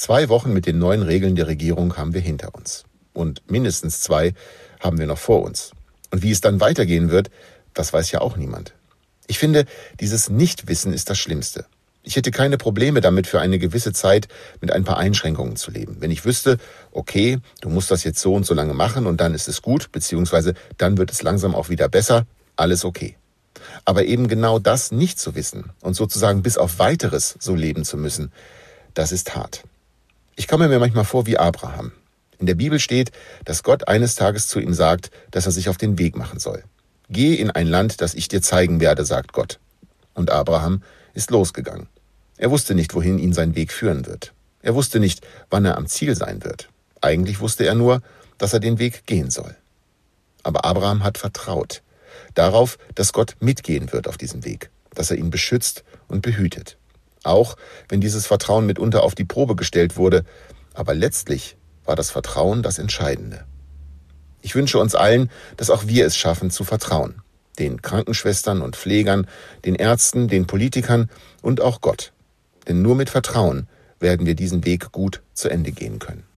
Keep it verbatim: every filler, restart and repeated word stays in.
Zwei Wochen mit den neuen Regeln der Regierung haben wir hinter uns. Und mindestens zwei haben wir noch vor uns. Und wie es dann weitergehen wird, das weiß ja auch niemand. Ich finde, dieses Nichtwissen ist das Schlimmste. Ich hätte keine Probleme damit, für eine gewisse Zeit mit ein paar Einschränkungen zu leben. Wenn ich wüsste, okay, du musst das jetzt so und so lange machen und dann ist es gut, beziehungsweise dann wird es langsam auch wieder besser, alles okay. Aber eben genau das nicht zu wissen und sozusagen bis auf Weiteres so leben zu müssen, das ist hart. Ich komme mir manchmal vor wie Abraham. In der Bibel steht, dass Gott eines Tages zu ihm sagt, dass er sich auf den Weg machen soll. Geh in ein Land, das ich dir zeigen werde, sagt Gott. Und Abraham ist losgegangen. Er wusste nicht, wohin ihn sein Weg führen wird. Er wusste nicht, wann er am Ziel sein wird. Eigentlich wusste er nur, dass er den Weg gehen soll. Aber Abraham hat vertraut. Darauf, dass Gott mitgehen wird auf diesem Weg. Dass er ihn beschützt und behütet. Auch wenn dieses Vertrauen mitunter auf die Probe gestellt wurde. Aber letztlich war das Vertrauen das Entscheidende. Ich wünsche uns allen, dass auch wir es schaffen, zu vertrauen. Den Krankenschwestern und Pflegern, den Ärzten, den Politikern und auch Gott. Denn nur mit Vertrauen werden wir diesen Weg gut zu Ende gehen können.